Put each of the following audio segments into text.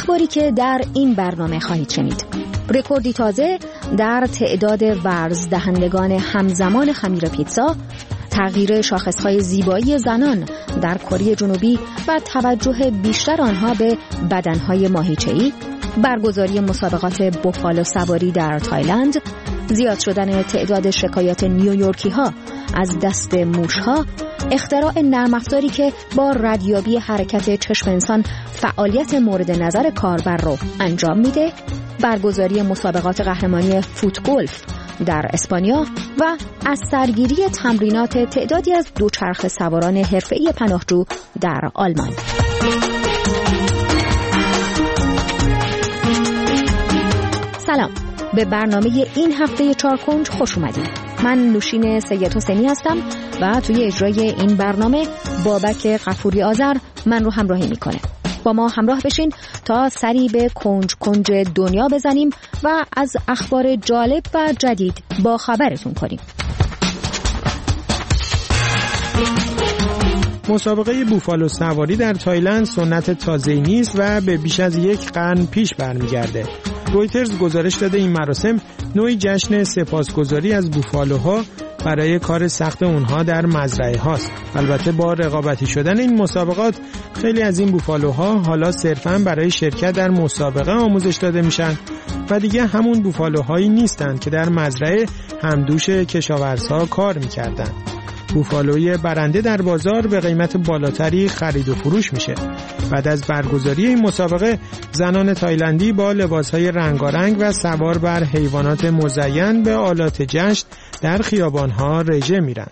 اخباری که در این برنامه خواهید شنید: رکوردی تازه در تعداد ورز دهندگان همزمان خمیر پیتزا، تغییر شاخصهای زیبایی زنان در کره جنوبی و توجه بیشتر آنها به بدنهای ماهیچه‌ای، برگزاری مسابقات بوفالو سواری در تایلند، زیاد شدن تعداد شکایات نیویورکی ها از دست موش ها، اختراع نرم افزاری که با ردیابی حرکت چشم انسان فعالیت مورد نظر کاربر رو انجام میده، برگزاری مسابقات قهرمانی فوتگولف در اسپانیا و از سرگیری تمرینات تعدادی از دوچرخه سواران حرفه‌ای پناهجو در آلمان. سلام، به برنامه این هفته چارکنج خوش اومدید. من نوشین سید حسینی هستم و توی اجرای این برنامه بابک غفوری آذر من رو همراهی میکنه. با ما همراه بشین تا سری به کنج کنج دنیا بزنیم و از اخبار جالب و جدید با خبرتون کنیم. مسابقه بوفالو سواری در تایلند سنت تازه‌ای نیست و به بیش از یک قرن پیش برمیگرده. رویترز گزارش داده این مراسم نوعی جشن سپاسگزاری از بوفالوها برای کار سخت اونها در مزرعه هاست. البته با رقابتی شدن این مسابقات خیلی از این بوفالوها حالا صرفاً برای شرکت در مسابقه آموزش داده میشن و دیگه همون بوفالوهایی نیستند که در مزرعه همدوش کشاورزها کار میکردن. بوفالوی برنده در بازار به قیمت بالاتری خرید و فروش میشه. بعد از برگزاری این مسابقه زنان تایلندی با لباسهای رنگارنگ و سوار بر حیوانات مزین به آلات جشن در خیابانها رژه میرن.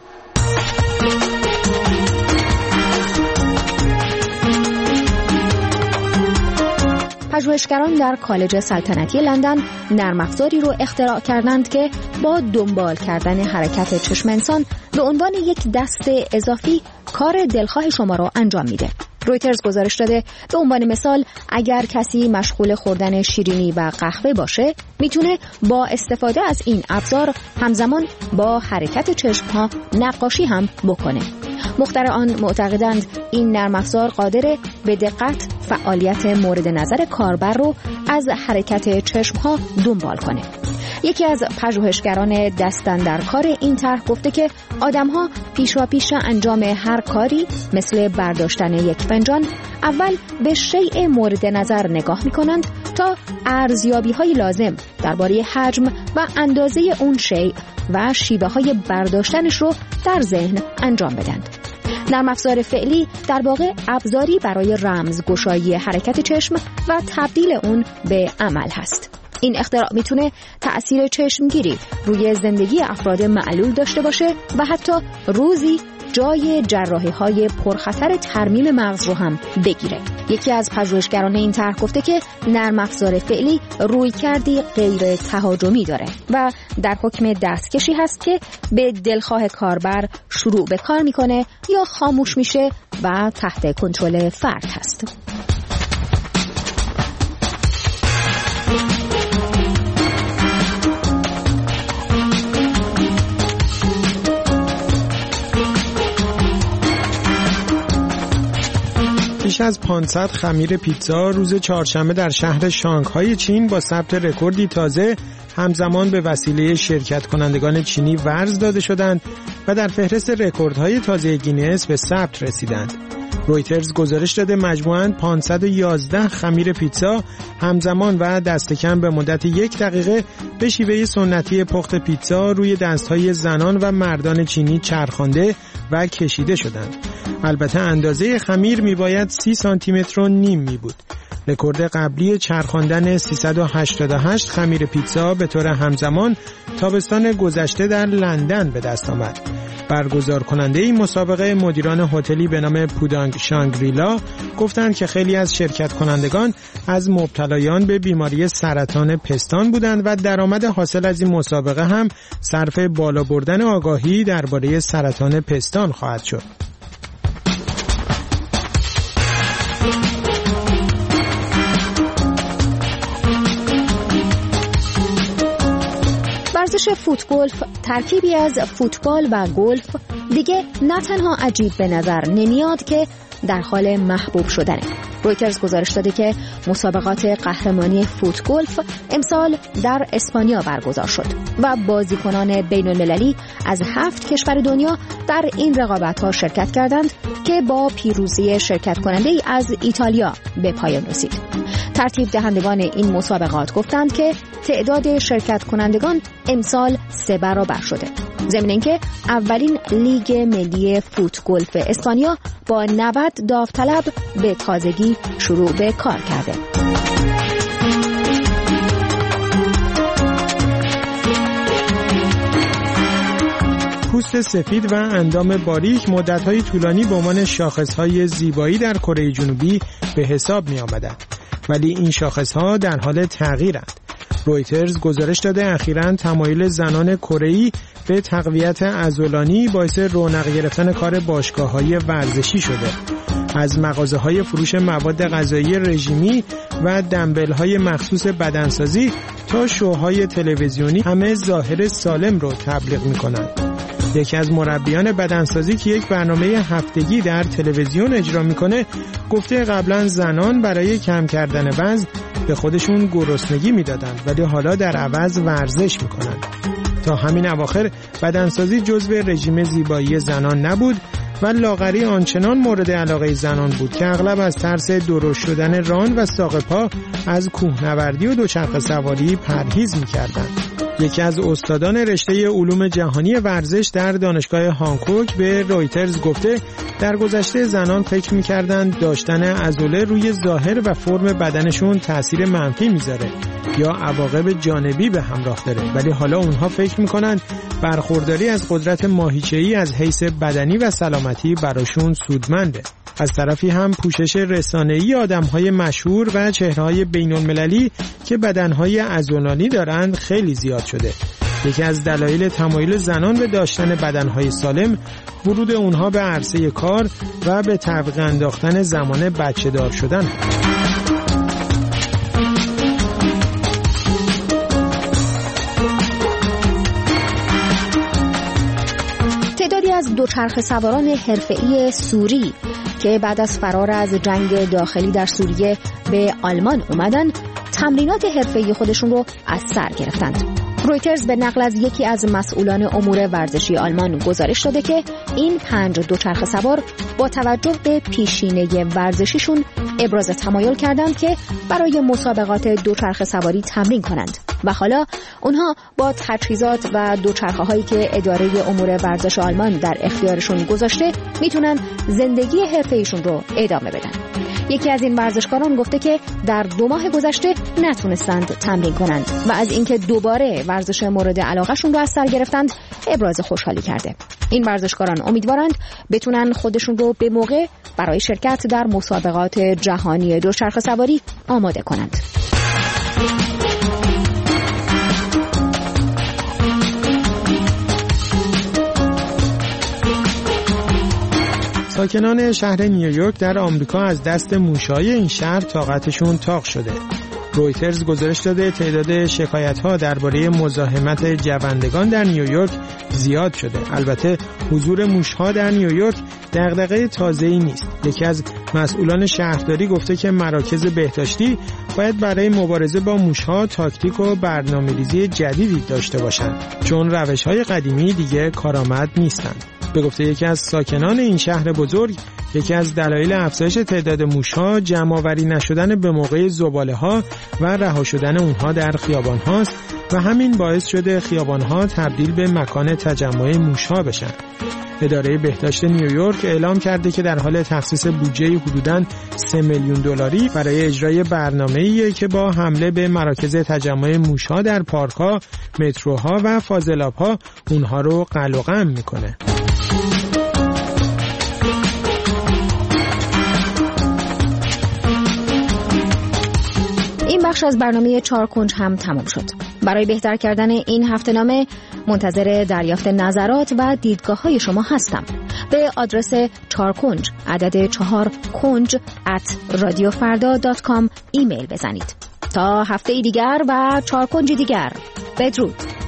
پژوهشگران در کالج سلطنتی لندن نرم افزاری رو اختراع کردند که با دنبال کردن حرکت چشم انسان به عنوان یک دست اضافی کار دلخواه شما رو انجام میده. رویترز گزارش داده به عنوان مثال اگر کسی مشغول خوردن شیرینی و قهوه باشه میتونه با استفاده از این ابزار همزمان با حرکت چشم‌ها نقاشی هم بکنه. مخترعان معتقدند این نرم افزار قادر به دقت فعالیت مورد نظر کاربر رو از حرکت چشم‌ها دنبال کنه. یکی از پژوهشگران دستاندرکار این طرح گفته که آدم‌ها پیشاپیش انجام هر کاری مثل برداشتن یک فنجان اول به شیء مورد نظر نگاه می‌کنند تا ارزیابی‌های لازم درباره حجم و اندازه اون شیء و شیوه‌های برداشتنش رو در ذهن انجام بدند. نرم افزار فعلی در واقع ابزاری برای رمزگشایی حرکت چشم و تبدیل اون به عمل هست. این اختراع میتونه تأثیر چشمگیری روی زندگی افراد معلول داشته باشه و حتی روزی جای جراحی‌های پرخطر ترمیم مغز رو هم بگیره. یکی از پژوهشگران این طرح گفته که نرم افزار فعلی رویکردی غیر تهاجمی داره و در حکم دستکشی هست که به دلخواه کاربر شروع به کار میکنه یا خاموش میشه و تحت کنترل فرد هست. بیش از 500 خمیر پیتزا روز چهارشنبه در شهر شانگهای چین با ثبت رکوردی تازه همزمان به وسیله شرکت کنندگان چینی ورز داده شدند و در فهرست رکوردهای تازه گینس به ثبت رسیدند. رویترز گزارش داده مجموعاً 511 خمیر پیتزا همزمان و دست کم به مدت 1 دقیقه به شیوه سنتی پخت پیتزا روی دستهای زنان و مردان چینی چرخانده و کشیده شدند. البته اندازه خمیر میباید 30 سانتی متر و نیم می بود. رکورد قبلی چرخاندن 388 خمیر پیتزا به طور همزمان تابستان گذشته در لندن به دست آمد. برگزار کننده این مسابقه مدیران هتلی به نام پودانگ شانگریلا گفتند که خیلی از شرکت کنندگان از مبتلایان به بیماری سرطان پستان بودند و درآمد حاصل از این مسابقه هم صرف بالا بردن آگاهی درباره سرطان پستان خواهد شد. ورزش فوتگولف ترکیبی از فوتبال و گلف دیگه نه تنها عجیب به نظر نمیاد که در حال محبوب شدنه. رویترز گزارش داده که مسابقات قهرمانی فوت گلف امسال در اسپانیا برگزار شد و بازیکنان بین‌المللی از 7 کشور دنیا در این رقابت‌ها شرکت کردند که با پیروزی شرکت کننده‌ای از ایتالیا به پایان رسید. ترتیب دهندگان این مسابقات گفتند که تعداد شرکت کنندگان امسال 3 برابر شده. ضمن اینکه اولین لیگ ملی فوت گلف اسپانیا با 90 داوطلب به تازگی شروع به کار کرده. پوست سفید و اندام باریک مدت‌های طولانی به عنوان شاخص‌های زیبایی در کره جنوبی به حساب می‌آمدند، ولی این شاخص‌ها در حال تغییرند. رویترز گزارش داده اخیراً تمایل زنان کره‌ای به تقویت عضلانی باعث رونق گرفتن کار باشگاه‌های ورزشی شده. از مغازه‌های فروش مواد غذایی رژیمی و دمبل‌های مخصوص بدنسازی تا شوهای تلویزیونی همه ظاهر سالم رو تبلیغ می‌کنند. یکی از مربیان بدنسازی که یک برنامه هفتگی در تلویزیون اجرا میکنه گفته قبلا زنان برای کم کردن وزن به خودشون گرسنگی میدادند ولی حالا در عوض ورزش میکنن. تا همین اواخر بدنسازی جزو رژیم زیبایی زنان نبود و لاغری آنچنان مورد علاقه زنان بود که اغلب از ترس درشت شدن ران و ساق پا از کوهنوردی و دوچرخه سواری پرهیز میکردند. یکی از استادان رشته علوم جهانی ورزش در دانشگاه هانکوک به رویترز گفته در گذشته زنان فکر می‌کردند داشتن عضله روی ظاهر و فرم بدنشون تأثیر منفی میذاره یا عواقب جانبی به همراه داره، ولی حالا اونها فکر می‌کنند برخورداری از قدرت ماهیچه‌ای از حیث بدنی و سلامتی براشون سودمنده. از طرفی هم پوشش رسانه‌ای آدم‌های مشهور و چهره‌های بین‌المللی که بدن‌های عضلانی دارند خیلی زیاد شده. یکی از دلایل تمایل زنان به داشتن بدن‌های سالم ورود اونها به عرصه کار و به تعویق انداختن زمان بچه‌دار شدن. تعدادی از دوچرخه سواران حرفه‌ای سوری که بعد از فرار از جنگ داخلی در سوریه به آلمان اومدن تمرینات حرفه‌ای خودشون رو از سر گرفتند. رویترز به نقل از یکی از مسئولان امور ورزشی آلمان گزارش داده که این 5 دوچرخه سوار با توجه به پیشینه ورزشیشون ابراز تمایل کردند که برای مسابقات دوچرخه سواری تمرین کنند و حالا اونها با تجهیزات و دوچرخه هایی که اداره امور ورزش آلمان در اختیارشون گذاشته میتونن زندگی حرفه‌ایشون رو ادامه بدن. یکی از این ورزشکاران گفته که در 2 ماه گذشته نتونستند تمرین کنند و از اینکه دوباره ورزش مورد علاقهشون رو از سر گرفتند ابراز خوشحالی کرده. این ورزشکاران امیدوارند بتونن خودشون رو به موقع برای شرکت در مسابقات جهانی دوچرخه سواری آماده کنند. ساکنان شهر نیویورک در آمریکا از دست موش‌های این شهر طاقتشون تاق شده. رویترز گزارش داده تعداد شکایت‌ها درباره مزاحمت جوندگان در نیویورک زیاد شده. البته حضور موش‌ها در نیویورک دغدغه تازه‌ای نیست. یکی از مسئولان شهرداری گفته که مراکز بهداشتی باید برای مبارزه با موش‌ها تاکتیک و برنامه‌ریزی جدیدی داشته باشند، چون روش‌های قدیمی دیگه کارآمد نیستند. به گفته یکی از ساکنان این شهر بزرگ، یکی از دلایل افزایش تعداد موش‌ها جمع‌آوری نشدن به موقع زباله‌ها و رها شدن اونها در خیابان‌هاست و همین باعث شده خیابان‌ها تبدیل به مکان تجمع موش‌ها بشن. اداره بهداشت نیویورک اعلام کرده که در حال تخصیص بودجه حدوداً 3 میلیون دلاری برای اجرای برنامه‌ایه که با حمله به مراکز تجمع موش‌ها در پارک‌ها، متروها و فاضلاب‌ها اونها رو قلقم می‌کنه. این بخش از برنامه 4 کنج هم تمام شد. برای بهتر کردن این هفته‌نامه منتظر دریافت نظرات و دیدگاه‌های شما هستم. به آدرس 4 کنج عدد 4 کنج @radiofarda.com ایمیل بزنید. تا هفته دیگر و 4 کنج دیگر. بدرود.